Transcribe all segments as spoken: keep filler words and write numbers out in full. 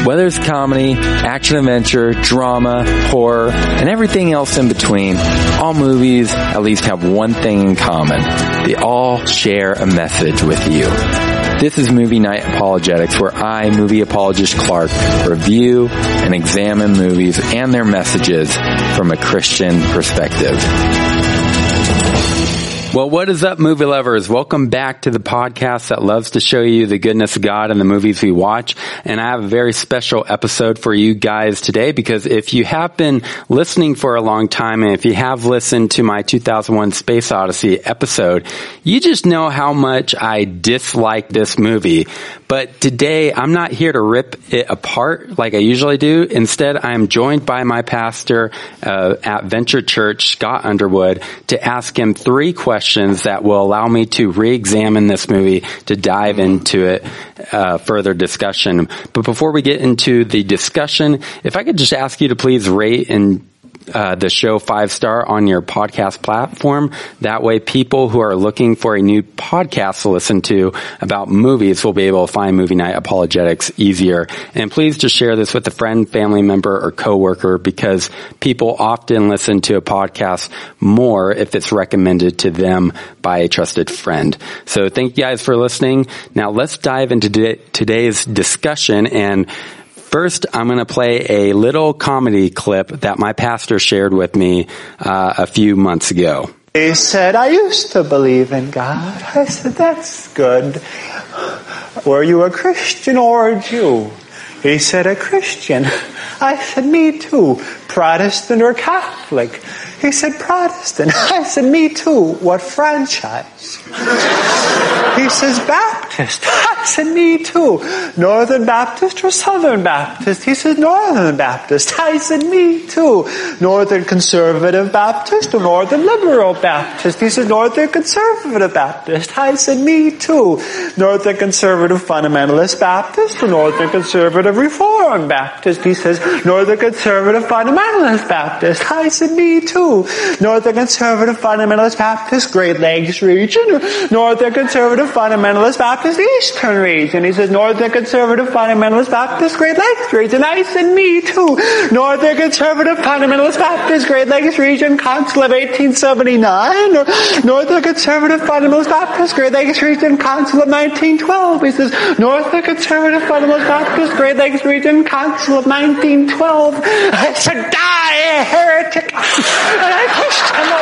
Whether it's comedy, action adventure, drama, horror, and everything else in between, all movies at least have one thing in common. They all share a message with you. This is Movie Night Apologetics, where I, movie apologist Clark, review and examine movies and their messages from a Christian perspective. Well, what is up, movie lovers? Welcome back to the podcast that loves to show you the goodness of God in the movies we watch. And I have a very special episode for you guys today, because if you have been listening for a long time, and if you have listened to my two thousand one Space Odyssey episode, you just know how much I dislike this movie. But today, I'm not here to rip it apart like I usually do. Instead, I am joined by my pastor uh, at Venture Church, Scott Underwood, to ask him three questions that will allow me to re-examine this movie, to dive into it, uh, further discussion. But before we get into the discussion, if I could just ask you to please rate and Uh, the show five star on your podcast platform. That way people who are looking for a new podcast to listen to about movies will be able to find Movie Night Apologetics easier. And please just share this with a friend, family member, or coworker, because people often listen to a podcast more if it's recommended to them by a trusted friend. So thank you guys for listening. Now let's dive into today's discussion. And first, I'm going to play a little comedy clip that my pastor shared with me uh, a few months ago. He said, I used to believe in God. I said, that's good. Were you a Christian or a Jew? He said, a Christian. I said, me too. Protestant or Catholic? He said, Protestant. I said, me too. What franchise? He says, Baptist. I said, me too. Northern Baptist or Southern Baptist? He said, Northern Baptist. I said, me too. Northern Conservative Baptist or Northern Liberal Baptist? He said, Northern Conservative Baptist. I said, me too. Northern Conservative Fundamentalist Baptist or Northern Conservative Reformed Baptist? He says, Northern Conservative Fundamentalist Baptist. I said, me too. Northern Conservative Fundamentalist Baptist, Great Lakes region, or Northern Conservative Fundamentalist Baptist, Eastern region? He says, Northern Conservative Fundamentalist Baptist, Great Lakes region. I said, me too. Northern Conservative Fundamentalist Baptist, Great Lakes region, Council of eighteen seventy-nine, or Northern Conservative Fundamentalist Baptist, Great Lakes region, Council of nineteen twelve. He says, Northern Conservative Fundamentalist Baptist, Great Lakes region, Council of nineteen twelve. I said, die, heretic. And I pushed him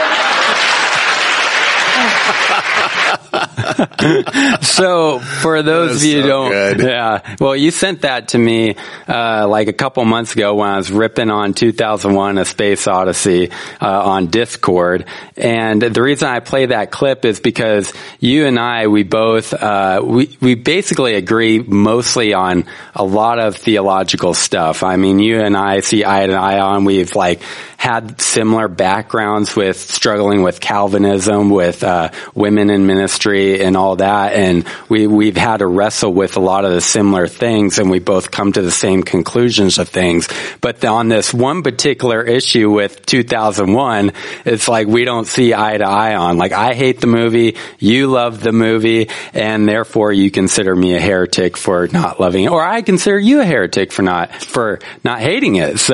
over. So, for those of you who don't, good. yeah, well, you sent that to me, uh, like a couple months ago when I was ripping on two thousand one A Space Odyssey, uh, on Discord. And the reason I play that clip is because you and I, we both, uh, we, we basically agree mostly on a lot of theological stuff. I mean, you and I see eye to eye on, we've like, had similar backgrounds with struggling with Calvinism, with uh women in ministry and all that, and we we've had to wrestle with a lot of the similar things, and we both come to the same conclusions of things. But on this one particular issue with two thousand one, it's like we don't see eye to eye on. Like, I hate the movie, you love the movie, and therefore you consider me a heretic for not loving it, or I consider you a heretic for not for not hating it. So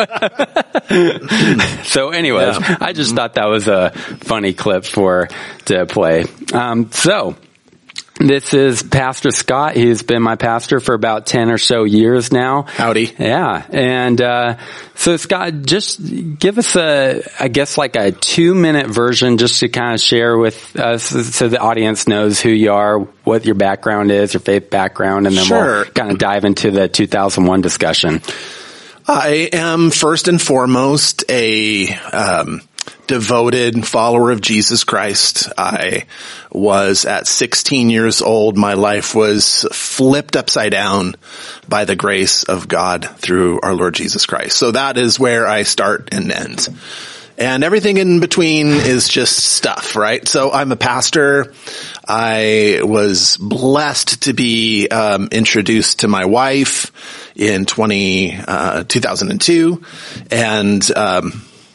So anyways, yeah. I just thought that was a funny clip for to play. Um, so this is Pastor Scott. He's been my pastor for about ten or so years now. Howdy. Yeah. And, uh, so Scott, just give us a, I guess like a two minute version just to kind of share with us so the audience knows who you are, what your background is, your faith background, and then sure. we'll kind of dive into the two thousand one discussion. I am first and foremost a um, devoted follower of Jesus Christ. I was at sixteen years old. My life was flipped upside down by the grace of God through our Lord Jesus Christ. So that is where I start and end. And everything in between is just stuff, right? So I'm a pastor. I was blessed to be um, introduced to my wife in twenty, uh, two thousand two. And um,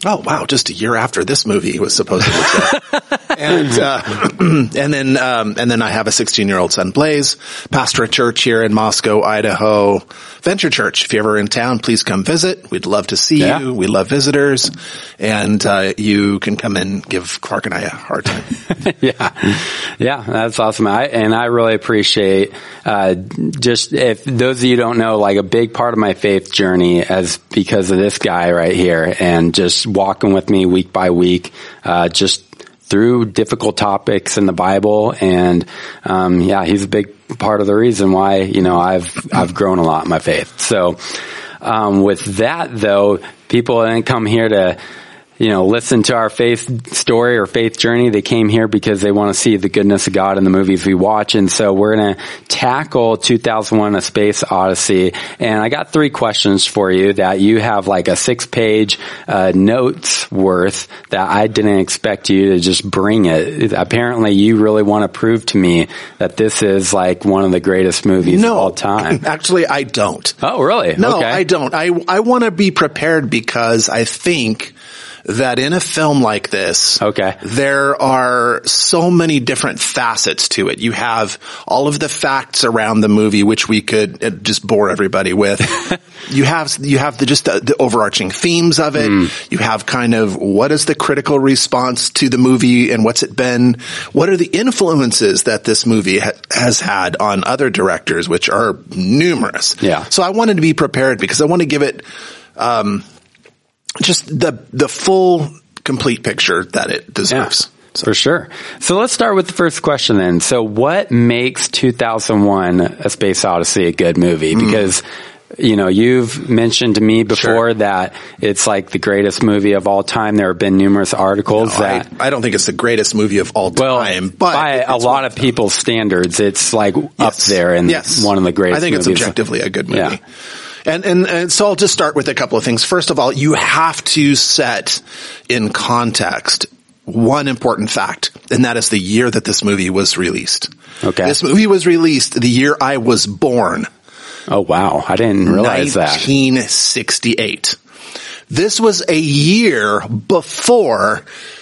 Oh wow! Just a year after this movie was supposedly set, and uh, and then um, and then I have a sixteen-year-old son, Blaze, pastor a church here in Moscow, Idaho, Venture Church. If you're ever in town, please come visit. We'd love to see yeah. you. We love visitors, and uh, you can come and give Clark and I a hard time. yeah, yeah, that's awesome. I and I really appreciate uh, just if those of you don't know, like a big part of my faith journey as because of this guy right here, and just walking with me week by week, uh, just through difficult topics in the Bible. And, um, yeah, he's a big part of the reason why, you know, I've, I've grown a lot in my faith. So, um, with that though, people didn't come here to, you know, listen to our faith story or faith journey. They came here because they want to see the goodness of God in the movies we watch. And so we're going to tackle two thousand one, A Space Odyssey. And I got three questions for you that you have like a six page, uh, notes worth that I didn't expect you to just bring it. Apparently you really want to prove to me that this is like one of the greatest movies no, of all time. Actually, I don't. Oh, really? No, okay. I don't. I, I want to be prepared because I think that in a film like this, okay, there are so many different facets to it. You have all of the facts around the movie, which we could just bore everybody with. you have, you have the, just the, the overarching themes of it. Mm. You have kind of what is the critical response to the movie and what's it been? What are the influences that this movie ha- has had on other directors, which are numerous. Yeah. So I wanted to be prepared because I want to give it, um, just the the full, complete picture that it deserves. Yeah, so. For sure. So let's start with the first question then. So what makes two thousand one, A Space Odyssey a good movie? Because, mm. you know, you've mentioned to me before sure. that it's like the greatest movie of all time. There have been numerous articles no, that... I, I don't think it's the greatest movie of all well, time, but... by a lot of people's standards, it's like yes. up there and yes. one of the greatest movies. I think movies. It's objectively a good movie. Yeah. And, and, and so I'll just start with a couple of things. First of all, you have to set in context one important fact, and that is the year that this movie was released. Okay. This movie was released the year I was born. Oh, wow. I didn't realize that. nineteen sixty-eight. This was a year before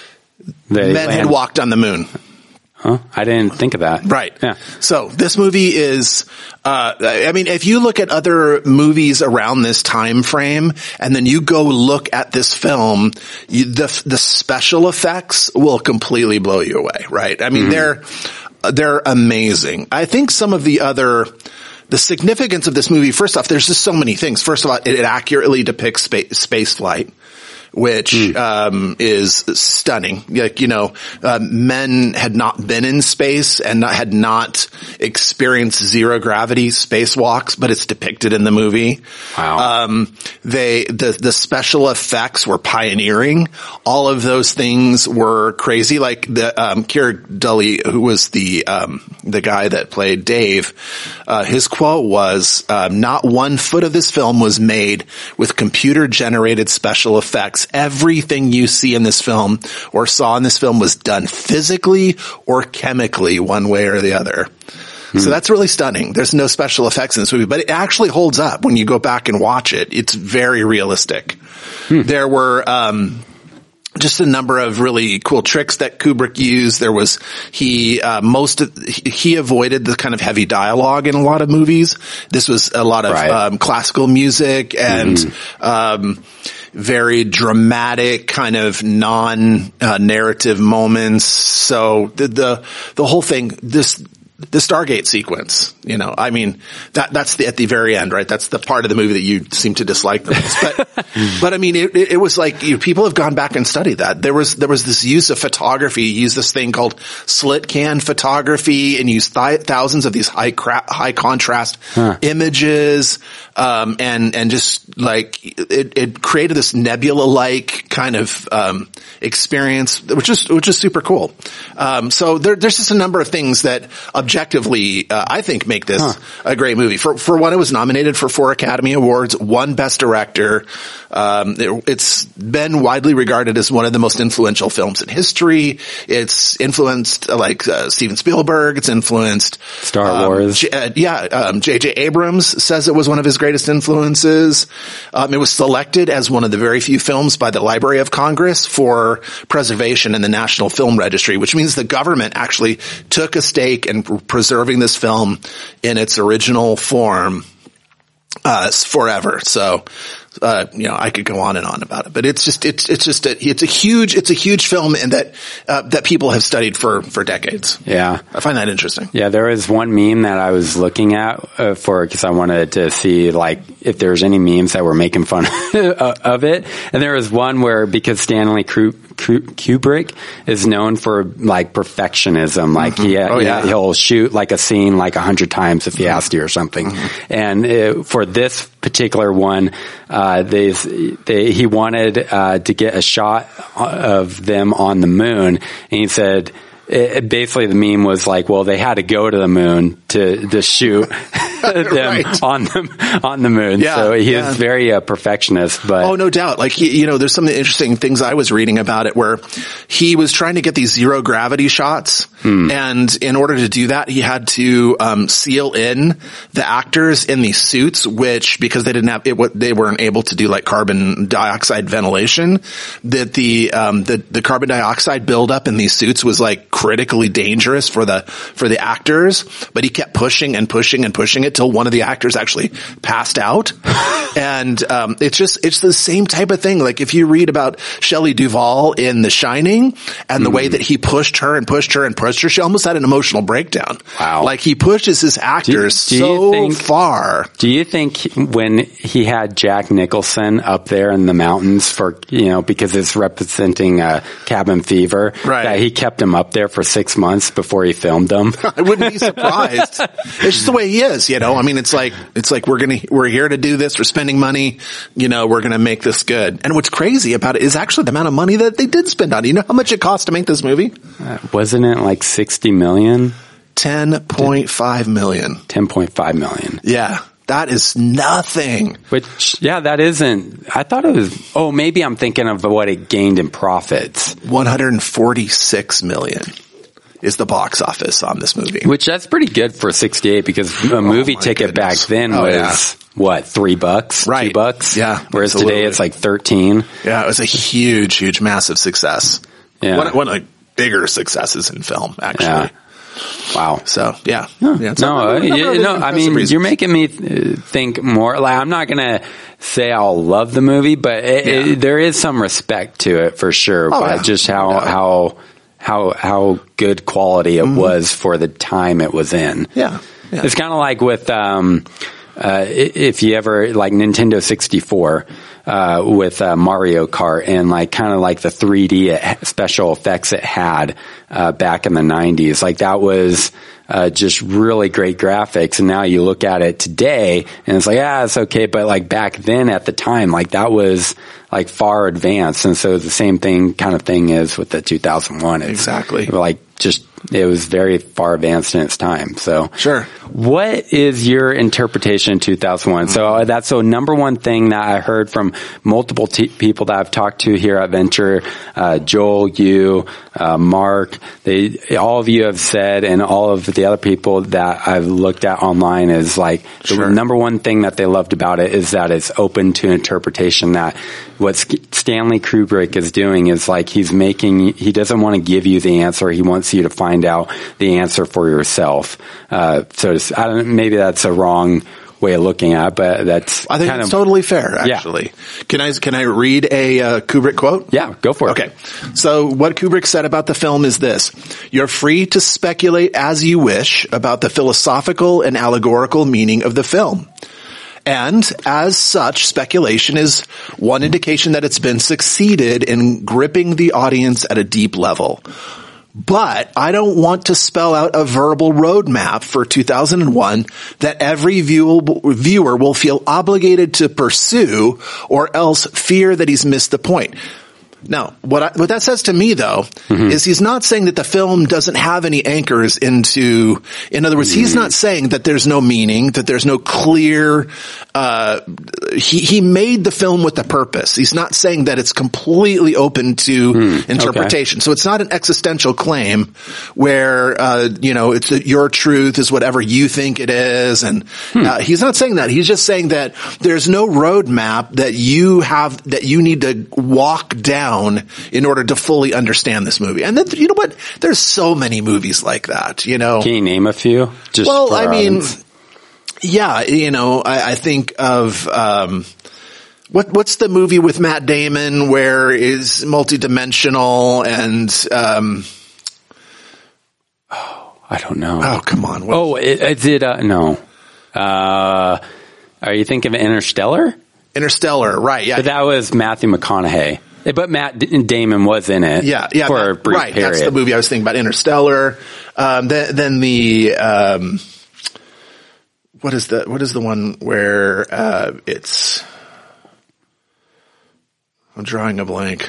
they men had walked on the moon. Huh? I didn't think of that. Right. Yeah. So this movie is, uh, I mean, if you look at other movies around this time frame and then you go look at this film, you, the, the special effects will completely blow you away, right? I mean, mm-hmm. they're, they're amazing. I think some of the other, the significance of this movie, first off, there's just so many things. First of all, it accurately depicts space, space flight, which mm. um is stunning. Like, you know, uh, men had not been in space and not, had not experienced zero gravity spacewalks, but it's depicted in the movie. Wow. Um, they, the, the special effects were pioneering. All of those things were crazy. Like the, um, Keir Dullea, who was the, um, the guy that played Dave, uh, his quote was, um, not one foot of this film was made with computer generated special effects. Everything you see in this film or saw in this film was done physically or chemically, one way or the other. Hmm. So that's really stunning. There's no special effects in this movie, but it actually holds up when you go back and watch it. It's very realistic. Hmm. There were, um, just a number of really cool tricks that Kubrick used. There was, he, uh, most of, he avoided the kind of heavy dialogue in a lot of movies. This was a lot of, right. um, classical music and, mm-hmm. um, very dramatic kind of non-narrative uh, moments. So the, the, the whole thing, this, the Stargate sequence, you know, I mean, that, that's the, at the very end, right? That's the part of the movie that you seem to dislike the most. But, but I mean, it, it, it was like, you know, people have gone back and studied that. There was, there was this use of photography, use this thing called slit can photography and use th- thousands of these high cra- high contrast huh. images, um, and, and just like, it, it created this nebula-like kind of, um, experience, which is, which is super cool. Um, so there, there's just a number of things that objectively objectively, uh, I think make this Huh. a great movie. For, for one, it was nominated for four Academy Awards, one Best Director. Um, it, it's been widely regarded as one of the most influential films in history. It's influenced, uh, like, uh, Steven Spielberg. It's influenced Star um, Wars. J- uh, yeah, um, J J Abrams says it was one of his greatest influences. Um, it was selected as one of the very few films by the Library of Congress for preservation in the National Film Registry, which means the government actually took a stake in pr- preserving this film in its original form uh forever. So uh you know, I could go on and on about it, but it's just it's it's just a, it's a huge it's a huge film, and that uh, that people have studied for for decades. Yeah. I find that interesting. Yeah, there was one meme that I was looking at uh, for because I wanted to see like if there's any memes that were making fun of it, and there was one where because Stanley Kru- Kru- Kubrick is known for like perfectionism, like mm-hmm. he, oh, he yeah. he'll shoot like a scene like a hundred times if he has to or something, mm-hmm. and uh, for this particular one, uh, they, they, he wanted, uh, to get a shot of them on the moon, and he said, it, basically the meme was like, well, they had to go to the moon to, to shoot them right. on the, on the moon. Yeah, so he yeah. is very uh, perfectionist, but. Oh, no doubt. Like, he, you know, there's some interesting things I was reading about it where he was trying to get these zero gravity shots. Hmm. And in order to do that, he had to, um, seal in the actors in these suits, which, because they didn't have it, what they weren't able to do like carbon dioxide ventilation, that the, um, the, the carbon dioxide buildup in these suits was like critically dangerous for the, for the actors. But he kept pushing and pushing and pushing it till one of the actors actually passed out. And, um, it's just, it's the same type of thing. Like if you read about Shelley Duvall in The Shining and the mm. way that he pushed her and pushed her and pushed her, she almost had an emotional breakdown. Wow. Like he pushes his actors do you, do so you think, far. Do you think when he had Jack Nicholson up there in the mountains for, you know, because it's representing, uh, cabin fever, right. that he kept him up there for six months before he filmed them? I wouldn't be surprised. It's just the way he is, you know. I mean, it's like, it's like we're gonna, we're here to do this. We're spending money, you know, we're gonna make this good. And what's crazy about it is actually the amount of money that they did spend on it. You know how much it cost to make this movie? Uh, wasn't it like sixty million? ten point five million. ten point five million. Yeah. That is nothing. Which, yeah, that isn't, I thought it was, oh, maybe I'm thinking of what it gained in profits. one hundred forty-six million is the box office on this movie. Which that's pretty good for sixty-eight because a movie oh ticket goodness. back then oh, was, yeah. what, three bucks? Right. Two bucks? Yeah. Whereas today it's like thirteen. Yeah, it was a huge, huge, massive success. Yeah. One, one of the bigger successes in film, actually. Yeah. Wow. So, yeah. No, yeah no, a, you, no I mean, reasons. You're making me think more, like, I'm not going to say I'll love the movie, but it, yeah. it, there is some respect to it for sure, oh, by yeah. just how, yeah. how, how, how good quality it mm-hmm. was for the time it was in. Yeah. yeah. It's kind of like with, um, uh, if you ever, like Nintendo sixty-four, uh, with, uh, Mario Kart and like kind of like the three D special effects it had, uh, back in the nineties. Like that was, uh, just really great graphics. And now you look at it today and it's like, ah, it's okay. But like back then at the time, like that was like far advanced. And so the same thing kind of thing is with the two thousand one. It's exactly. Like just, it was very far advanced in its time. So sure. What is your interpretation in two thousand one? Mm-hmm. So that's the number one thing that I heard from multiple t- people that I've talked to here at Venture, uh, Joel, you, uh, Mark, they, all of you have said, and all of the other people that I've looked at online is like, sure. the number one thing that they loved about it is that it's open to interpretation, that what Stanley Kubrick is doing is like he's making, he doesn't want to give you the answer. He wants you to find out the answer for yourself. Uh, so I don't, maybe that's a wrong way of looking at it, but that's I think kind it's of, totally fair, actually. Yeah. Can I, can I read a uh, Kubrick quote? Yeah, go for it. Okay. So what Kubrick said about the film is this: you're free to speculate as you wish about the philosophical and allegorical meaning of the film. And as such, speculation is one indication that it's been succeeded in gripping the audience at a deep level. But I don't want to spell out a verbal roadmap for two thousand one that every viewable, viewer will feel obligated to pursue or else fear that he's missed the point. Now, what I, what that says to me, though, mm-hmm. is he's not saying that the film doesn't have any anchors into, in other words, mm-hmm. he's not saying that there's no meaning, that there's no clear, uh, he, he made the film with a purpose. He's not saying that it's completely open to mm, interpretation. Okay. So it's not an existential claim where, uh, you know, it's your truth is whatever you think it is. And, hmm. uh, he's not saying that. He's just saying that there's no roadmap that you have, that you need to walk down in order to fully understand this movie. And then, you know what? There's so many movies like that, you know. Can you name a few? Just well, I mean, audience. yeah, you know, I, I think of, um, what, what's the movie with Matt Damon where is multidimensional and, um, oh, I don't know. Oh, come on. What? Oh, it, it did, uh, no. Uh, are you thinking of Interstellar? Interstellar, right. Yeah. But that was Matthew McConaughey. But Matt Damon was in it. Yeah, yeah, for that, a brief right. period. That's the movie I was thinking about. Interstellar. Um, then, then the um, what is the what is the one where uh, it's? I'm drawing a blank.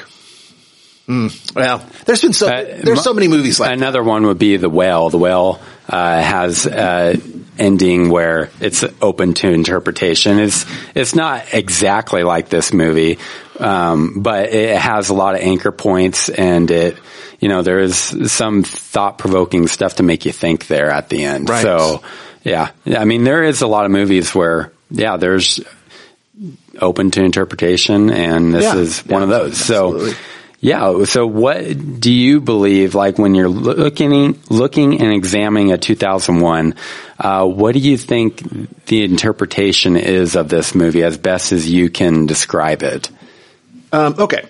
Mm, well, there's been so uh, there's so many movies like another that. one would be The Whale. The Whale uh, has uh, ending where it's open to interpretation. It's it's not exactly like this movie, um, but it has a lot of anchor points, and it you know there is some thought provoking stuff to make you think there at the end. Right. So yeah, I mean there is a lot of movies where yeah there's open to interpretation, and this yeah. is one yeah, of those. absolutely. So. Yeah. So what do you believe, like when you're looking, looking and examining a two thousand one, uh, what do you think the interpretation is of this movie as best as you can describe it? Um, okay.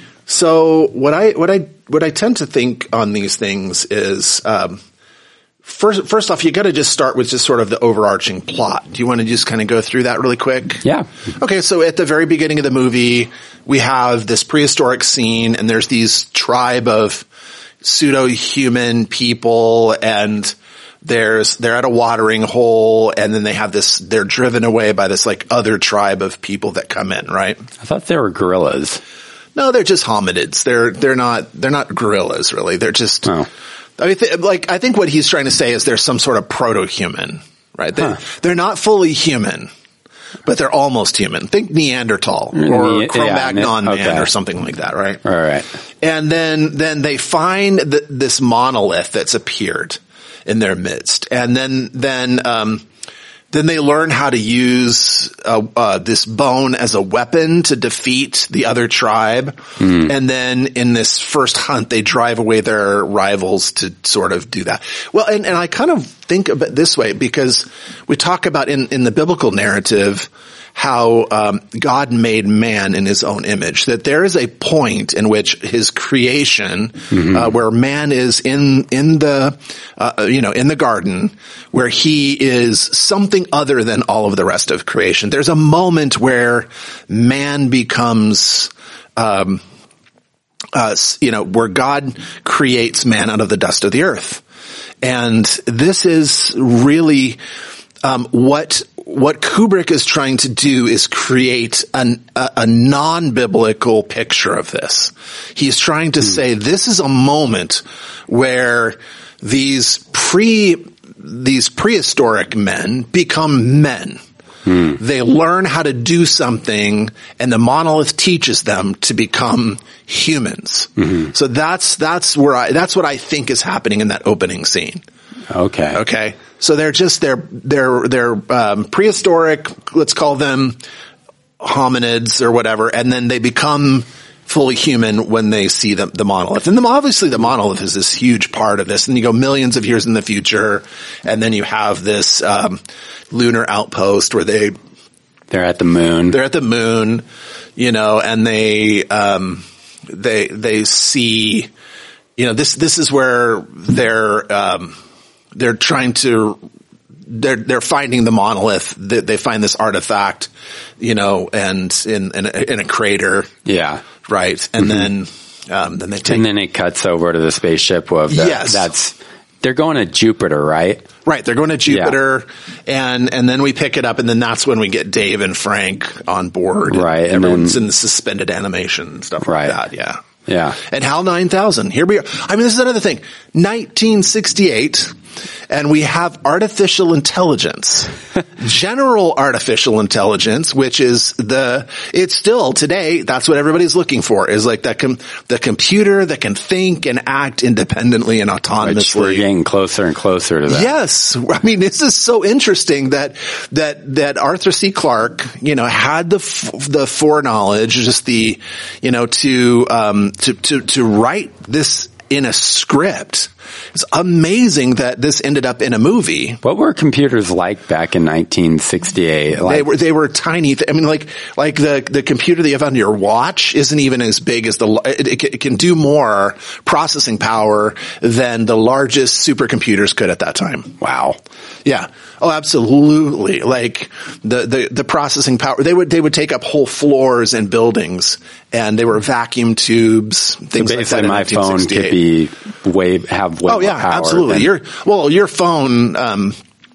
So what I, what I, what I tend to think on these things is, um, First, first off, you got to just start with just sort of the overarching plot. Do you want to just kind of go through that really quick? Yeah. Okay, so at the very beginning of the movie, we have this prehistoric scene, and there's these tribe of pseudo-human people, and there's they're at a watering hole, and then they have this. They're driven away by this like other tribe of people that come in, right? I thought they were gorillas. No, they're just hominids. They're they're not they're not gorillas really. They're just. Oh. I mean, th- like, I think what he's trying to say is there's some sort of proto-human, right? They, huh. They're not fully human, but they're almost human. Think Neanderthal or ne- Cro-Magnon yeah, okay. man or something like that, right? All right. And then, then they find the, this monolith that's appeared in their midst. And then, then, um, then they learn how to use uh, uh, this bone as a weapon to defeat the other tribe. Mm. And then in this first hunt, they drive away their rivals to sort of do that. Well, and, and I kind of think of it this way because we talk about in, in the biblical narrative how um, God made man in his own image, that there is a point in which his creation, mm-hmm. uh, where man is in, in the, uh, you know, in the garden, where he is something other than all of the rest of creation. There's a moment where man becomes, um, uh, you know, where God creates man out of the dust of the earth. And this is really, um, what, What Kubrick is trying to do is create an, a, a non-biblical picture of this. He's trying to mm. say this is a moment where these pre, these prehistoric men become men. Mm. They learn how to do something, and the monolith teaches them to become humans. Mm-hmm. So that's, that's where I, that's what I think is happening in that opening scene. Okay. Okay. So they're just, they're, they're, they're, um, prehistoric, let's call them hominids or whatever, and then they become fully human when they see the, the monolith. And the, obviously the monolith is this huge part of this, and you go millions of years in the future, and then you have this, um, lunar outpost where they, they're at the moon. They're at the moon, you know, and they, um, they, they see, you know, this, this is where they're, um, they're trying to, they're, they're finding the monolith. They, they find this artifact, you know, and in, in a, in a crater. Yeah. Right. And mm-hmm. then, um, then they take. And then it cuts over to the spaceship of the, yes. that's, they're going to Jupiter, right? Right. They're going to Jupiter, yeah. and, and then we pick it up, and then that's when we get Dave and Frank on board. Right. And everyone's then, in the suspended animation and stuff right. like that. Yeah. Yeah. And HAL nine thousand, here we are. I mean, this is another thing. nineteen sixty-eight, and we have artificial intelligence. General artificial intelligence, which is the, it's still today, that's what everybody's looking for, is like that com- the computer that can think and act independently and autonomously. Which we're getting closer and closer to that. Yes. I mean, this is so interesting that, that, that Arthur C. Clarke, you know, had the, f- the foreknowledge, just the, you know, to, um, to, to, to write this in a script. It's amazing that this ended up in a movie. What were computers like back in nineteen sixty-eight? Like, they were, they were tiny. Th- I mean, like, like the, the computer that you have on your watch isn't even as big as the, it, it can do more processing power than the largest supercomputers could at that time. wow. Yeah. Oh, absolutely. Like the, the, the processing power, they would, they would take up whole floors and buildings, and they were vacuum tubes, things so like that. Basically, my phone could be way, have way Oh yeah, more power. absolutely. Than, Your, well, your phone, um,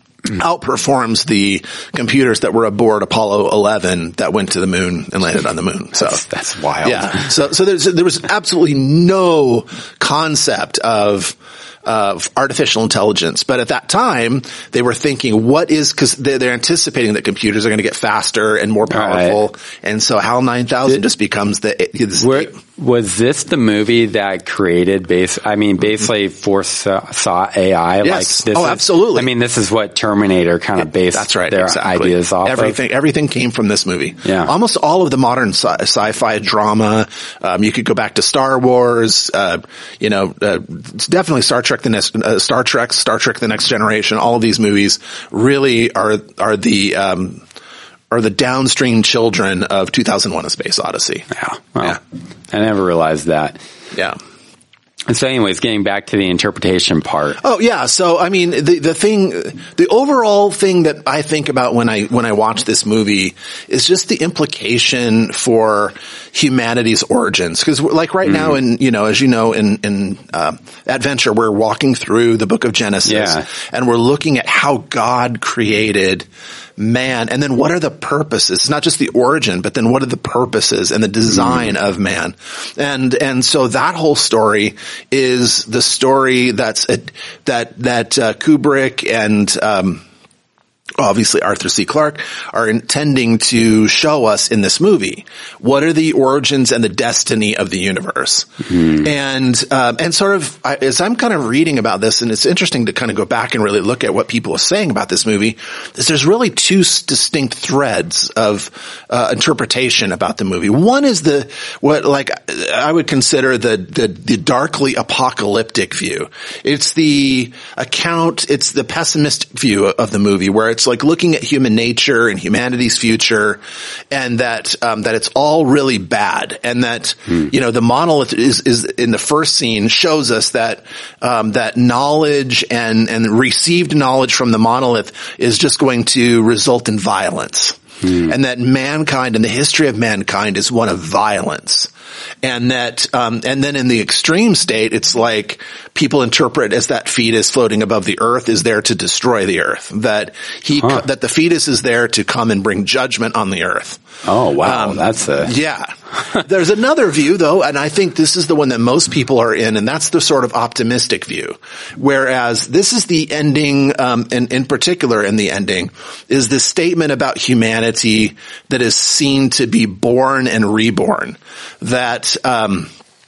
outperforms the computers that were aboard Apollo eleven that went to the moon and landed on the moon. So that's, that's wild. yeah. So, so there's, there was absolutely no concept of, of artificial intelligence. But at that time, they were thinking, what is, cause they're, they're anticipating that computers are going to get faster and more powerful. Right. And so HAL nine thousand Did, just becomes the, the were, was this the movie that created base, I mean, basically foresaw A I? Yes. Like this oh, is, absolutely. I mean, this is what Terminator kind of based That's right, their exactly. ideas off everything, of. Everything came from this movie. Yeah. Almost all of the modern sci- sci-fi drama, um, you could go back to Star Wars, uh, you know, uh, it's definitely Star Trek, the next, uh, Star Trek, Star Trek, the Next Generation, all of these movies really are, are the, um, are the downstream children of two thousand one: A Space Odyssey. Yeah. Well, yeah. I never realized that. Yeah. And so anyways, getting back to the interpretation part. Oh yeah. So, I mean, the, the thing, the overall thing that I think about when I, when I watch this movie is just the implication for humanity's origins. Cause like right mm. now in, you know, as you know, in, in, uh, Adventure, we're walking through the book of Genesis yeah. and we're looking at how God created man, and then what are the purposes? It's not just the origin, but then what are the purposes and the design mm. of man? And, and so that whole story is the story that's, a, that, that, uh, Kubrick and, um, obviously Arthur C. Clarke are intending to show us in this movie. What are the origins and the destiny of the universe? Mm-hmm. And, um, and sort of, I, as I'm kind of reading about this, and it's interesting to kind of go back and really look at what people are saying about this movie, is there's really two distinct threads of, uh, interpretation about the movie. One is the, what, like, I would consider the, the, the darkly apocalyptic view. It's the account, it's the pessimistic view of the movie, where it's It's like looking at human nature and humanity's future, and that um, that it's all really bad, and that hmm. you know the monolith is is in the first scene shows us that um, that knowledge and and received knowledge from the monolith is just going to result in violence, hmm. and that mankind and the history of mankind is one of violence. And that, um, and then in the extreme state, it's like people interpret as that fetus floating above the earth is there to destroy the earth. That he, huh. that the fetus is there to come and bring judgment on the earth. Oh, wow. Um, that's a, yeah. There's another view though, and I think this is the one that most people are in, and that's the sort of optimistic view. Whereas this is the ending, um, and in particular in the ending, is this statement about humanity that is seen to be born and reborn. That, um,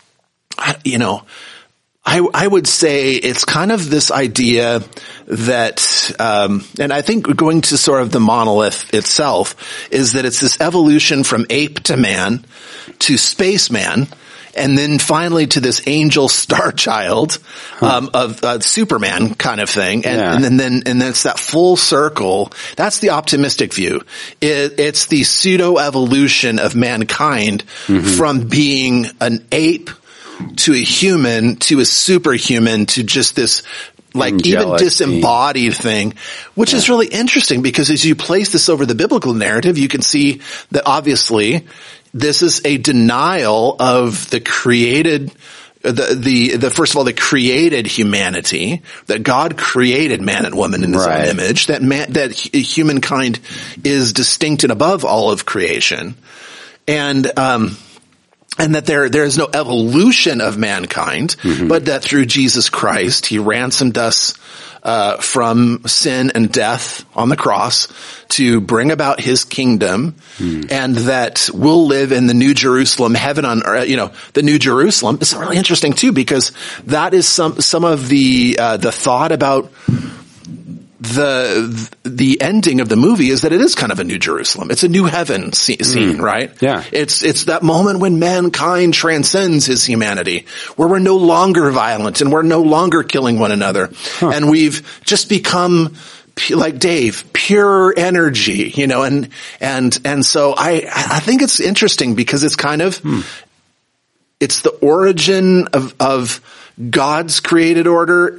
you know, I, I would say it's kind of this idea that, um, and I think going to sort of the monolith itself is that it's this evolution from ape to man to spaceman, and then finally to this angel star child, um, of, uh, Superman kind of thing. And, yeah. and then, then, and then it's that full circle. That's the optimistic view. It, it's the pseudo evolution of mankind mm-hmm. from being an ape to a human to a superhuman to just this like Angelic even disembodied thing, which yeah. is really interesting because as you place this over the biblical narrative, you can see that obviously this is a denial of the created, the, the, the, first of all, the created humanity, that God created man and woman in his right. own image, that man, that humankind is distinct and above all of creation. And, um, and that there, there is no evolution of mankind, mm-hmm. but that through Jesus Christ, he ransomed us Uh, from sin and death on the cross to bring about his kingdom, mm. and that we'll live in the New Jerusalem, heaven on earth, you know, the New Jerusalem. It's really interesting too, because that is some, some of the, uh, the thought about the, the ending of the movie is that it is kind of a New Jerusalem. It's a new heaven scene, mm. right? Yeah. It's, it's that moment when mankind transcends his humanity, where we're no longer violent and we're no longer killing one another. Huh. And we've just become, like Dave, pure energy, you know, and, and, and so I, I think it's interesting because it's kind of, hmm. it's the origin of, of God's created order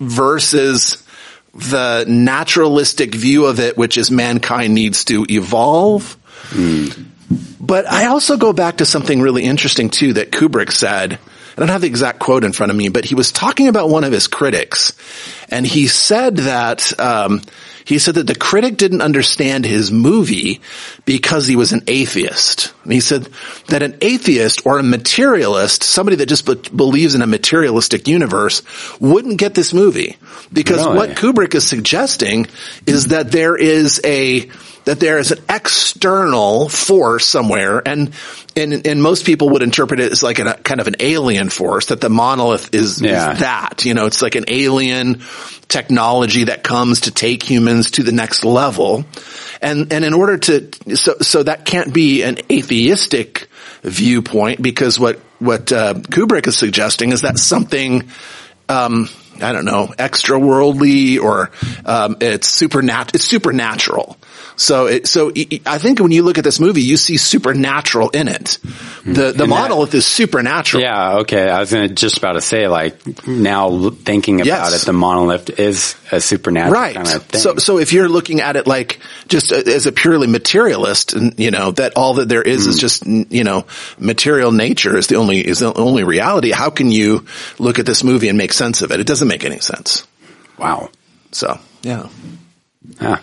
versus the naturalistic view of it, which is mankind needs to evolve. Mm. But I also go back to something really interesting too that Kubrick said. I don't have the exact quote in front of me, but he was talking about one of his critics, and he said that um he said that the critic didn't understand his movie because he was an atheist. And he said that an atheist or a materialist, somebody that just be- believes in a materialistic universe, wouldn't get this movie. Because really? What Kubrick is suggesting is that there is a that there is an external force somewhere, and and, and most people would interpret it as like a kind of an alien force, that the monolith is, yeah. is that. You know, it's like an alien technology that comes to take humans to the next level. And, and in order to, so, so that can't be an atheistic viewpoint, because what, what, uh, Kubrick is suggesting is that something, um, I don't know, extra worldly or, um, it's supernat, it's supernatural. So it, so I think when you look at this movie, you see supernatural in it. The, the monolith is supernatural. Yeah. Okay. I was gonna just about to say, like, now thinking about yes. it, the monolith is a supernatural right. kind of thing. So, so if you're looking at it like just as a purely materialist, and you know, that all that there is mm. is just, you know, material nature is the only, is the only reality. How can you look at this movie and make sense of it? It doesn't make any sense. Wow. So, yeah. Yeah.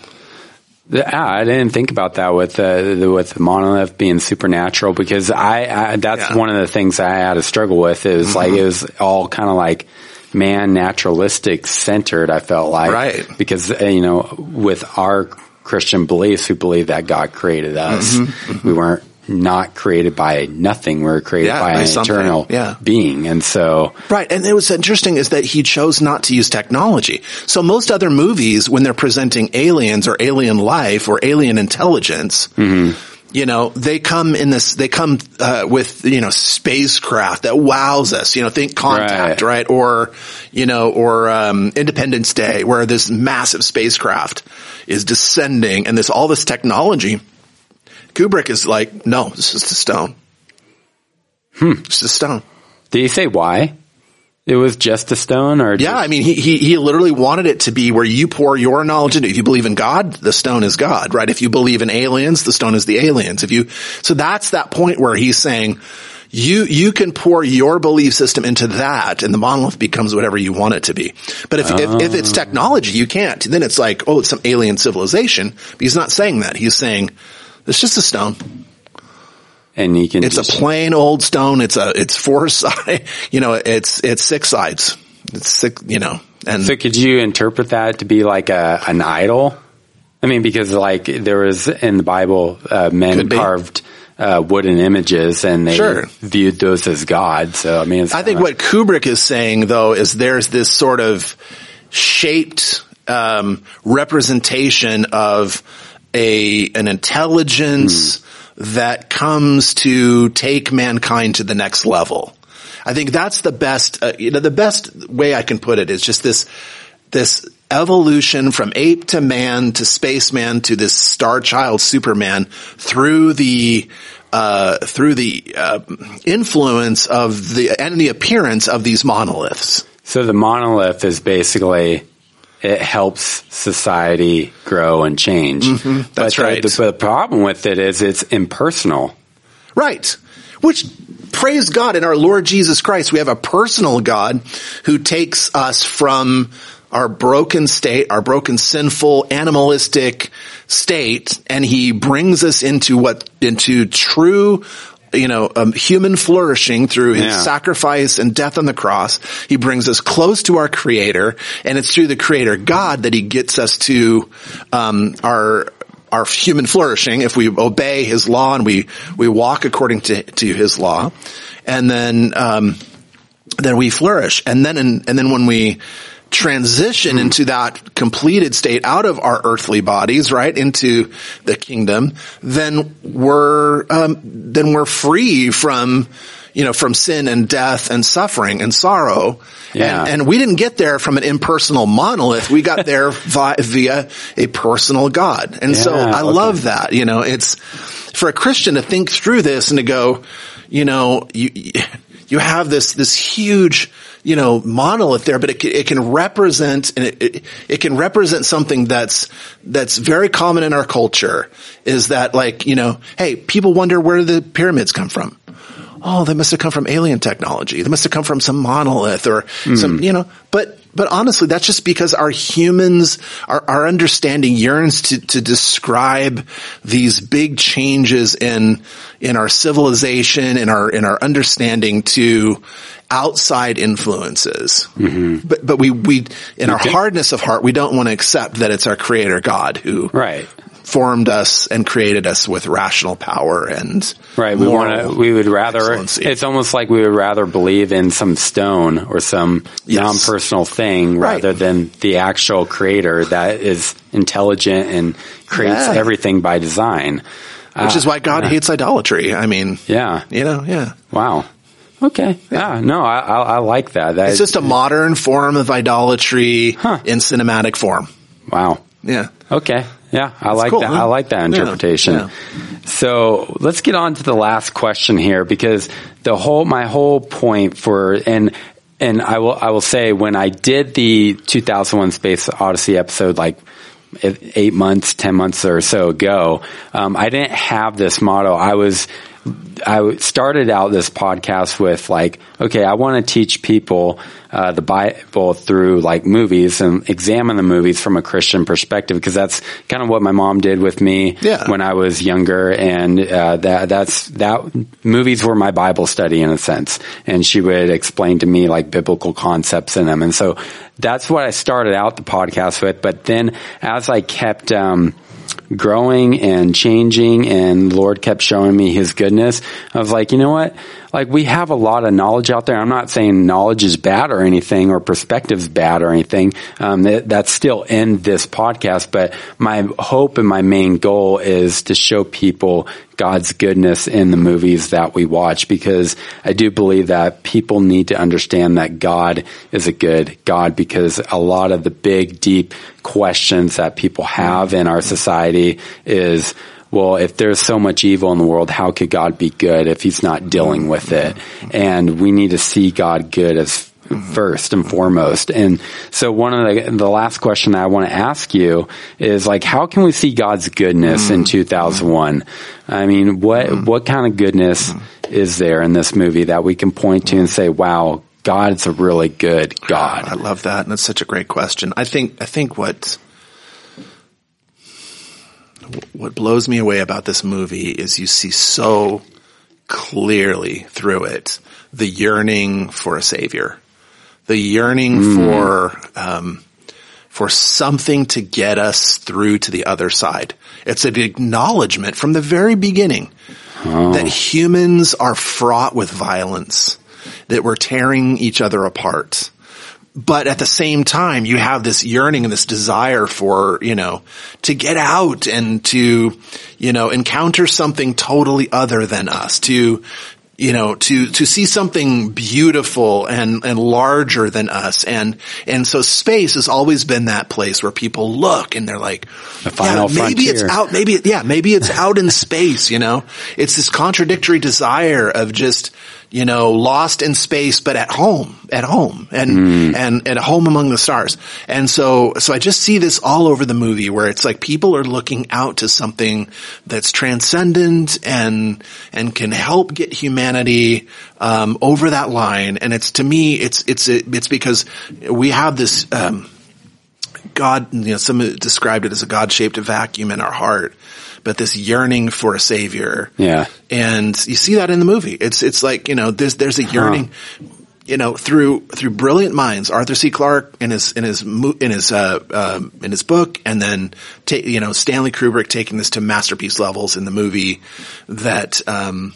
Yeah, I didn't think about that with uh, the, with the monolith being supernatural, because I, I that's yeah. one of the things I had to struggle with. It was mm-hmm. like it was all kind of like man naturalistic centered. I felt like right. because uh, you know, with our Christian beliefs, we believe that God created us. Mm-hmm. Mm-hmm. We weren't not created by nothing. We were created yeah, by, by an something. eternal yeah. being. And so. Right. And it was interesting is that he chose not to use technology. So most other movies, when they're presenting aliens or alien life or alien intelligence, mm-hmm. you know, they come in this, they come, uh, with, you know, spacecraft that wows us, you know, think Contact, right? right? Or, you know, or, um, Independence Day, where this massive spacecraft is descending and there's all this technology. Kubrick is like, no, it's just a stone. Hmm. It's a stone. Did he say why? It was just a stone, or? Yeah, just- I mean, he, he, he literally wanted it to be where you pour your knowledge into. If you believe in God, the stone is God, right? If you believe in aliens, the stone is the aliens. If you, so that's that point where he's saying, you, you can pour your belief system into that, and the monolith becomes whatever you want it to be. But if, oh. if, if it's technology, you can't. Then it's like, oh, it's some alien civilization. But he's not saying that. He's saying, it's just a stone. And you can It's just... a plain old stone. It's a, it's four sides, you know, it's, it's six sides. It's six, you know, and. So could you interpret that to be like a, an idol? I mean, because like there was in the Bible, uh, men carved, uh, wooden images, and they sure. viewed those as God. So, I mean, it's I think what Kubrick is saying though is there's this sort of shaped, um, representation of a, an intelligence mm. that comes to take mankind to the next level. I think that's the best, uh, you know, the best way I can put it is just this, this evolution from ape to man to spaceman to this star child Superman through the, uh, through the, uh, influence of the, and the appearance of these monoliths. So the monolith is basically, it helps society grow and change. Mm-hmm, that's but right. The, the problem with it is it's impersonal. Right. Which, praise God, in our Lord Jesus Christ, we have a personal God who takes us from our broken state, our broken, sinful, animalistic state, and he brings us into what, into true, you know, um, human flourishing through his Yeah. sacrifice and death on the cross. He brings us close to our Creator, and it's through the Creator God that he gets us to, um, our, our human flourishing if we obey his law and we, we walk according to, to his law. And then, um, then we flourish. And then, in, and then when we transition into that completed state out of our earthly bodies, right, into the kingdom, then we're, um, then we're free from, you know, from sin and death and suffering and sorrow. Yeah. And, and we didn't get there from an impersonal monolith. We got there via, via a personal God. And Yeah, so I okay. love that. You know, it's for a Christian to think through this and to go, you know, you, you have this, this huge, you know, monolith there, but it can, it can represent, and it, it, it can represent something that's, that's very common in our culture, is that, like, you know, hey, people wonder where the pyramids come from. Oh, they must have come from alien technology. They must have come from some monolith or mm. some, you know, but, but honestly, that's just because our humans, our, our understanding yearns to, to describe these big changes in, in our civilization, in our, in our understanding to outside influences. Mm-hmm. But, but we, we, in our hardness of heart, we don't want to accept that it's our Creator God who Right. formed us and created us with rational power and right. We want to. We would rather. excellency. It's almost like we would rather believe in some stone or some Yes. non-personal thing Right. rather than the actual Creator that is intelligent and creates Yeah. everything by design. Which Uh, is why God yeah. hates idolatry. I mean, Yeah. you know, yeah. Wow. Okay. Yeah. No, I, I, I like that. that It's just a modern form of idolatry Huh. in cinematic form. wow. Yeah. Okay. Yeah, I like cool, that. huh? I like that interpretation. Yeah, So let's get on to the last question here, because the whole, my whole point for, and, and I will, I will say when I did the two thousand one Space Odyssey episode, like eight months, ten months or so ago, um, I didn't have this motto. I was, I started out this podcast with like, okay, I want to teach people uh, the Bible through like movies and examine the movies from a Christian perspective, because that's kind of what my mom did with me Yeah. when I was younger, and uh, that that's that movies were my Bible study in a sense, and she would explain to me like biblical concepts in them, and so that's what I started out the podcast with. But then as I kept um growing and changing, and the Lord kept showing me his goodness, I was like, you know what? Like, we have a lot of knowledge out there. I'm not saying knowledge is bad or anything, or perspective's bad or anything. Um, that, that's still in this podcast, but my hope and my main goal is to show people God's goodness in the movies that we watch, because I do believe that people need to understand that God is a good God, because a lot of the big, deep questions that people have in our society is, well, if there's so much evil in the world, how could God be good if he's not dealing with it? And we need to see God good as first and foremost. And so one of the, the last question I want to ask you is like, how can we see God's goodness in two thousand one? I mean, what, what kind of goodness is there in this movie that we can point to and say, wow, God's a really good God? I love that. And that's such a great question. I think, I think what, what blows me away about this movie is you see so clearly through it the yearning for a savior, the yearning mm. for, um, for something to get us through to the other side. It's an acknowledgement from the very beginning oh. that humans are fraught with violence, that we're tearing each other apart. But at the same time, you have this yearning and this desire for, you know, to get out and to, you know, encounter something totally other than us, to, you know, to, to see something beautiful and, and larger than us. And, and so space has always been that place where people look and they're like, the final yeah, maybe frontier. it's out, maybe, yeah, maybe it's out in space, you know, it's this contradictory desire of just, you know, lost in space, but at home, at home and, mm. and, and at home among the stars. And so, so I just see this all over the movie where it's like people are looking out to something that's transcendent and, and can help get humanity, um, over that line. And it's, to me, it's, it's, it's because we have this, um, God, you know, some described it as a God-shaped vacuum in our heart. but this yearning for a savior. Yeah. And you see that in the movie. It's, it's like, you know, there's, there's a yearning, huh. you know, through, through brilliant minds, Arthur C. Clarke in his, in his, in his, uh, um, in his book, and then, ta- you know, Stanley Kubrick taking this to masterpiece levels in the movie that, um,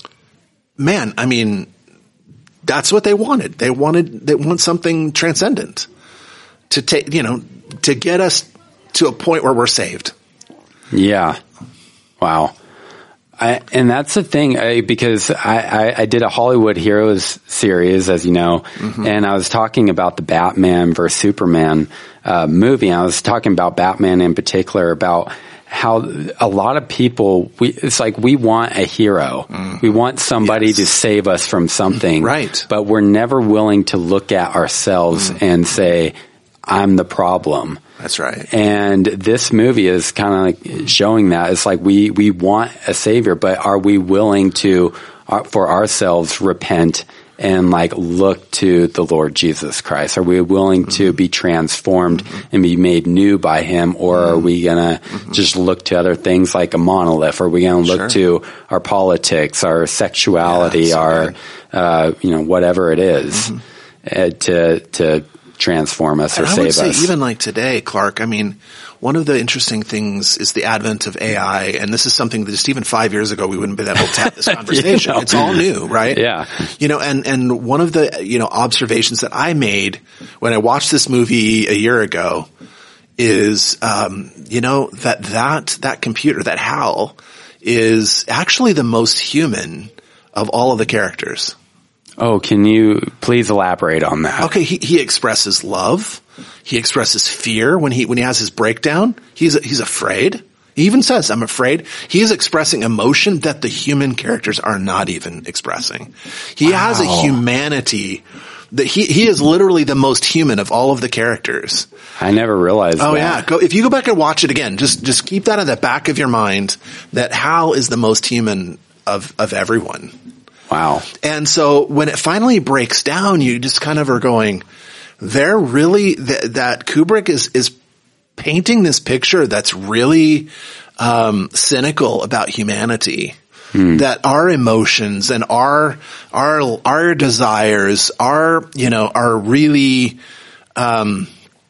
man, I mean, that's what they wanted. They wanted, they want something transcendent to take, you know, to get us to a point where we're saved. Yeah. Wow. I, and that's the thing, I, because I, I, I did a Hollywood Heroes series, as you know, mm-hmm. and I was talking about the Batman versus Superman uh, movie. And I was talking about Batman in particular, about how a lot of people, we, it's like we want a hero. Mm. We want somebody yes. to save us from something. Right. But we're never willing to look at ourselves mm. and say, I'm the problem. That's right. And this movie is kind of like showing that. It's like we, we want a savior, but are we willing to, uh, for ourselves, repent and like look to the Lord Jesus Christ? Are we willing mm-hmm. to be transformed mm-hmm. and be made new by him? Or mm-hmm. are we going to mm-hmm. just look to other things like a monolith? Are we going to look sure. to our politics, our sexuality, yeah, our, uh, you know, whatever it is mm-hmm. uh, to, to, transform us or and I save would say us. Even like today, Clark, I mean, one of the interesting things is the advent of A I, and this is something that just even five years ago we wouldn't have been able to have this conversation. You know. It's all new, right? Yeah. You know, and, and one of the, you know, observations that I made when I watched this movie a year ago is, um, you know, that, that, that computer, that Hal, is actually the most human of all of the characters. Oh, can you please elaborate on that? Okay, he, he expresses love. He expresses fear when he when he has his breakdown. He's he's afraid. He even says, "I'm afraid." He is expressing emotion that the human characters are not even expressing. He wow. has a humanity that he he is literally the most human of all of the characters. I never realized oh, that. Oh yeah, go if you go back and watch it again, just just keep that in the back of your mind that Hal is the most human of of everyone. Wow. And so when it finally breaks down, you just kind of are going, they're really, th- that Kubrick is, is painting this picture that's really, um, cynical about humanity. Hmm. That our emotions and our, our, our desires are, you know, are really, um,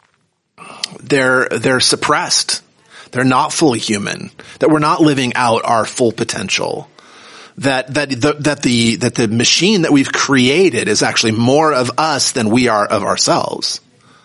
they're, they're suppressed. They're not fully human. That we're not living out our full potential. That, that, the, that the, that the machine that we've created is actually more of us than we are of ourselves.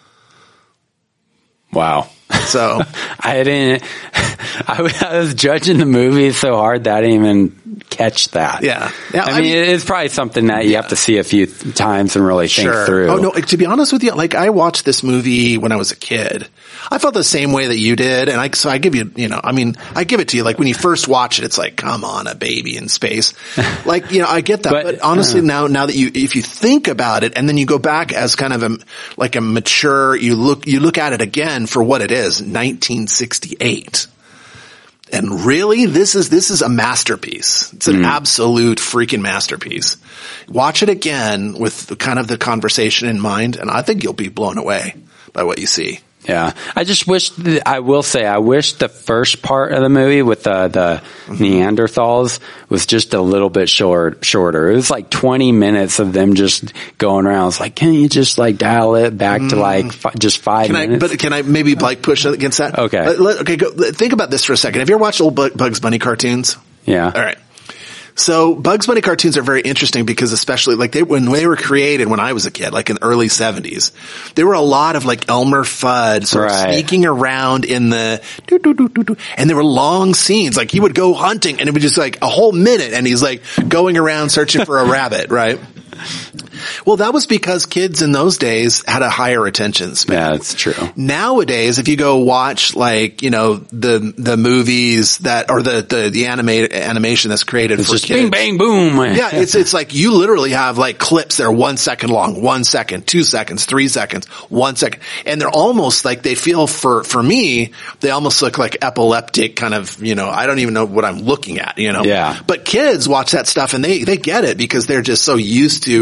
Wow. So I didn't, I, I was judging the movie so hard that I didn't even catch that. Yeah. yeah I, I mean, mean, it's probably something that you yeah. have to see a few th- times and really sure. think through. Oh no, to be honest with you, like I watched this movie when I was a kid. I felt the same way that you did. And I, so I give you, you know, I mean, I give it to you. Like when you first watch it, it's like, come on, a baby in space. Like, you know, I get that. But, but honestly, uh, now, now that you, if you think about it and then you go back as kind of a, like a mature, you look, you look at it again for what it is, nineteen sixty-eight. And really, this is, this is a masterpiece. It's an mm. absolute freaking masterpiece. Watch it again with kind of the conversation in mind, and I think you'll be blown away by what you see. Yeah. I just wish, th- I will say, I wish the first part of the movie with the, the mm-hmm. Neanderthals was just a little bit short, shorter. It was like twenty minutes of them just going around. It's like, can you just like dial it back mm. to like fi- just five can minutes? I, but can I maybe like push against that? Okay. Uh, let, okay. Go, think about this for a second. Have you ever watched old Bugs Bunny cartoons? Yeah. All right. So Bugs Bunny cartoons are very interesting because especially like they, when they were created when I was a kid, like in the early seventies, there were a lot of like Elmer Fudd sort right. of sneaking around in the, doo, doo, doo, doo, doo, and there were long scenes. Like he would go hunting and it would just like a whole minute and he's like going around searching for a rabbit, right? Well, that was because kids in those days had a higher attention span. Yeah, that's true. Nowadays, if you go watch like, you know, the, the movies that, or the, the, the animated animation that's created it's for just kids. Bing, bang, boom. Yeah, it's, it's like you literally have like clips that are one second long, one second, two seconds, three seconds, one second. And they're almost like they feel for, for me, they almost look like epileptic kind of, you know, I don't even know what I'm looking at, you know? Yeah. But kids watch that stuff and they, they get it because they're just so used to a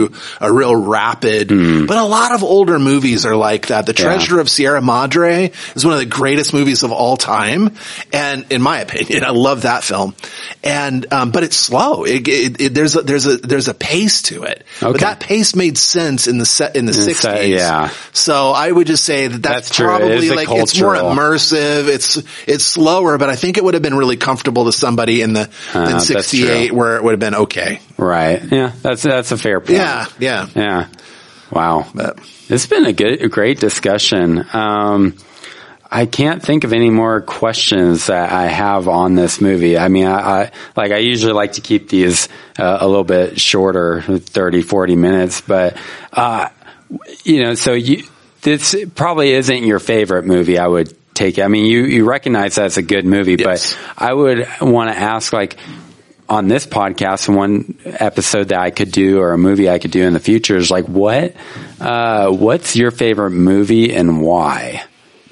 a real rapid, mm. but a lot of older movies are like that. The Treasure yeah. of Sierra Madre is one of the greatest movies of all time. And in my opinion, I love that film. And, um, but it's slow. It, it, it, there's a, there's a, there's a pace to it. Okay. But that pace made sense in the set, in the sixties. Uh, yeah. So I would just say that that's, that's probably it like, cultural. It's more immersive. It's, it's slower, but I think it would have been really comfortable to somebody in the, uh, in sixty-eight where it would have been okay. Right. Yeah. That's, that's a fair point. Yeah. Yeah. Yeah. Wow. But, it's been a good, a great discussion. Um, I can't think of any more questions that I have on this movie. I mean, I, I like, I usually like to keep these uh, a little bit shorter, thirty, forty minutes, but, uh, you know, so you, this probably isn't your favorite movie, I would take it. I mean, you, you recognize that's a good movie, yes. but I would want to ask, like, on this podcast, one episode that I could do or a movie I could do in the future is like, what, uh, what's your favorite movie and why?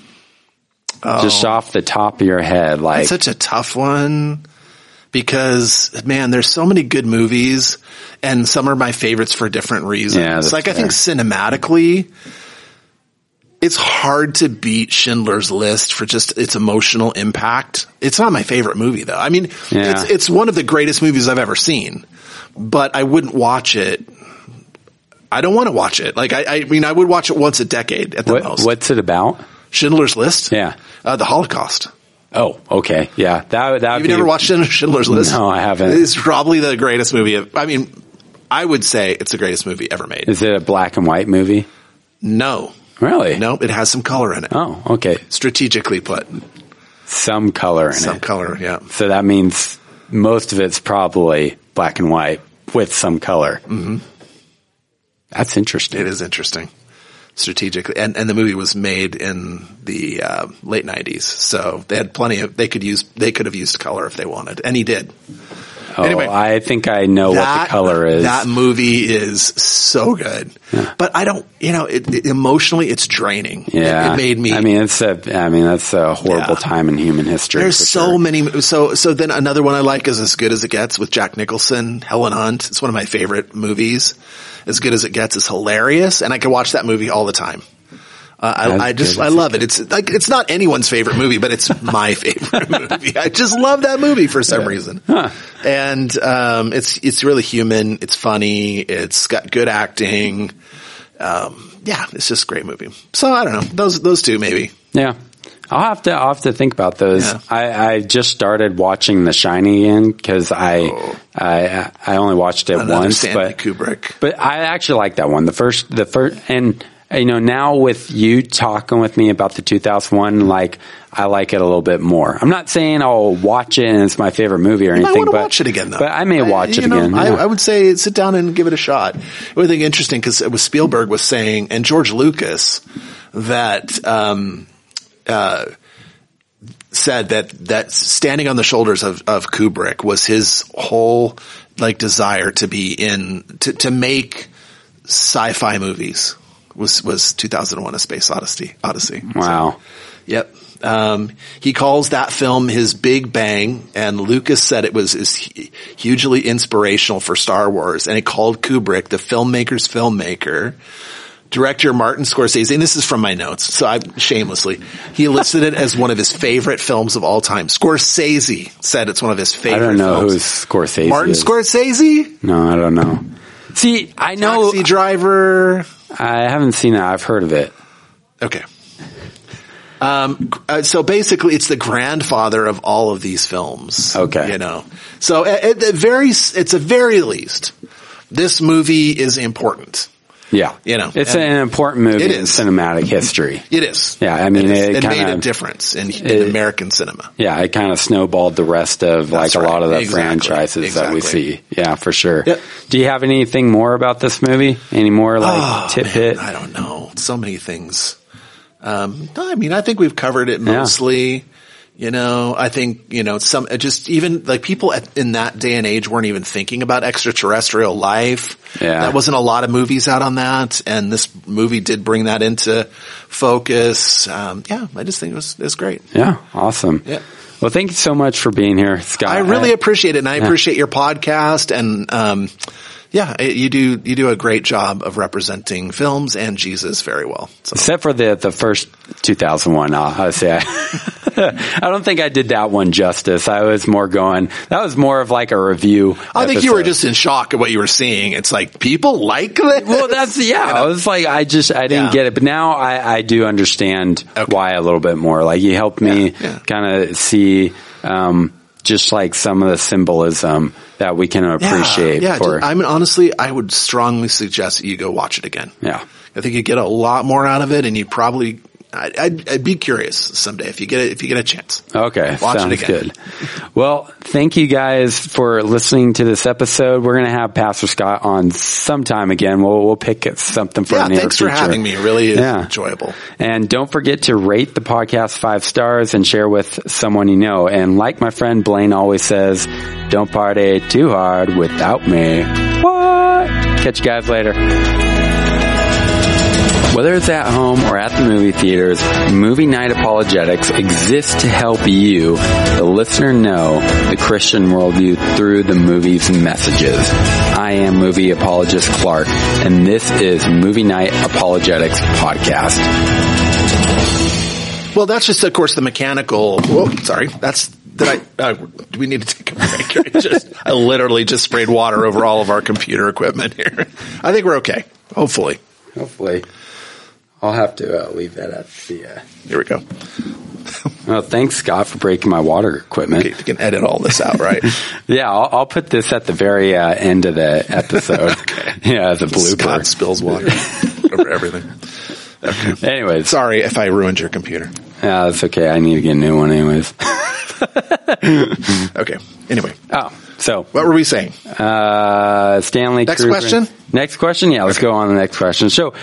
Oh, just off the top of your head, like. That's such a tough one because, man, there's so many good movies and some are my favorites for different reasons. Yeah, like, fair. I think cinematically, it's hard to beat Schindler's List for just its emotional impact. It's not my favorite movie though. I mean, yeah. it's, it's one of the greatest movies I've ever seen, but I wouldn't watch it. I don't want to watch it. Like, I, I mean, I would watch it once a decade at the what, most. What's it about? Schindler's List? Yeah. Uh, the Holocaust. Oh, okay. Yeah. That, that You've be, never watched Schindler's List? No, I haven't. It's probably the greatest movie. Of, I mean, I would say it's the greatest movie ever made. Is it a black and white movie? No. Really? No, it has some color in it. Oh, okay. Strategically put. Some color in some it. Some color, yeah. So that means most of it's probably black and white with some color. Mm-hmm. That's interesting. It is interesting. Strategically. And, and the movie was made in the, uh, late nineties. So they had plenty of, they could use, they could have used color if they wanted. And he did. Oh, anyway, I think I know that, what the color is. That movie is so good. Yeah. But I don't, you know, it, it, emotionally it's draining. Yeah. It, it made me. I mean, it's a, I mean, that's a horrible yeah. time in human history. There's so sure. many. So, so then another one I like is As Good as It Gets with Jack Nicholson, Helen Hunt. It's one of my favorite movies. As Good as It Gets is hilarious. And I can watch that movie all the time. Uh, I, I just, I love it. It's like, it's not anyone's favorite movie, but it's my favorite movie. I just love that movie for some yeah. reason. Huh. And, um, it's, it's really human. It's funny. It's got good acting. Um, yeah, it's just a great movie. So I don't know. Those, those two maybe. Yeah. I'll have to, I'll have to think about those. Yeah. I, I just started watching The Shining again because I, oh. I, I only watched it Another once, Stanley but, Kubrick. but I actually like that one. The first, the first, and, you know, now with you talking with me about the two thousand one, like, I like it a little bit more. I'm not saying I'll watch it and it's my favorite movie or you anything. I want to but, watch it again, though. But I may watch I, it know, again. Yeah. I, I would say sit down and give it a shot. It would think interesting because it was Spielberg was saying, and George Lucas, that, um, uh, said that, that standing on the shoulders of, of Kubrick was his whole, like, desire to be in, to, to make sci-fi movies. Was, was two thousand one A Space Odyssey, Odyssey. Wow. So, yep. Um, he calls that film his Big Bang, and Lucas said it was is hugely inspirational for Star Wars, and he called Kubrick the filmmaker's filmmaker. Director Martin Scorsese, and this is from my notes, so I shamelessly, he listed it as one of his favorite films of all time. Scorsese said it's one of his favorite films. I don't know films. who Scorsese Martin is. Scorsese? No, I don't know. See, I know. Taxi Driver. I haven't seen it. I've heard of it. Okay. Um, uh, so basically it's the grandfather of all of these films. Okay. You know, so at, at the very, it's a very least, this movie is important. Yeah. You know, it's an important movie in cinematic history. It is. Yeah. I mean, it, it, it kinda, made a difference in, in it, American cinema. Yeah. It kind of snowballed the rest of That's like right. a lot of the exactly. franchises exactly. that we see. Yeah, for sure. Yep. Do you have anything more about this movie? Any more like oh, tidbit? Man, I don't know. So many things. Um, I mean, I think we've covered it mostly. Yeah. You know, I think, you know, some, just even like people at, in that day and age weren't even thinking about extraterrestrial life. Yeah. That wasn't a lot of movies out on that. And this movie did bring that into focus. Um, yeah, I just think it was, it was great. Yeah. Awesome. Yeah. Well, thank you so much for being here, Scott. I really I, appreciate it. And I yeah. appreciate your podcast and, um, yeah, it, you do you do a great job of representing films and Jesus very well. So. Except for the the first two thousand one, I'll, I'll say. I, I don't think I did that one justice. I was more going. That was more of like a review. I think episode. you were just in shock at what you were seeing. It's like people like this. Well, that's yeah. You know? I was like, I just I didn't yeah. get it, but now I, I do understand okay. why a little bit more. Like you helped me yeah, yeah. kind of see. Um, just like some of the symbolism that we can appreciate. Yeah, yeah for. I mean, honestly, I would strongly suggest that you go watch it again. Yeah. I think you get a lot more out of it, and you probably, I'd, I'd, I'd be curious someday if you get it, if you get a chance. Okay. Watch sounds it again. Good. Well, thank you guys for listening to this episode. We're going to have Pastor Scott on sometime again. We'll, we'll pick something for yeah, the near thanks future. for having me. It really is yeah. enjoyable. And don't forget to rate the podcast five stars and share with someone you know. And like my friend Blaine always says, don't party too hard without me. What? Catch you guys later. Whether it's at home or at the movie theaters, Movie Night Apologetics exists to help you, the listener, know the Christian worldview through the movie's messages. I am movie apologist Clark, and this is Movie Night Apologetics Podcast. Well, that's just, of course, the mechanical. Whoa, sorry. That's did I? Uh, do we need to take a break? I, just, I literally just sprayed water over all of our computer equipment here. I think we're okay. Hopefully. Hopefully. I'll have to uh, leave that at the... Uh... Here we go. Well, thanks, Scott, for breaking my water equipment. Okay, you can edit all this out, right? yeah, I'll, I'll put this at the very uh, end of the episode. okay. Yeah, as a blooper. Scott spills water over everything. Okay. Anyways. Sorry if I ruined your computer. Yeah, that's okay. I need to get a new one anyways. Okay. Anyway. Oh, so. What were we saying? Uh, Stanley Next Kubrick. question? Next question? Yeah, let's okay. go on to the next question. So,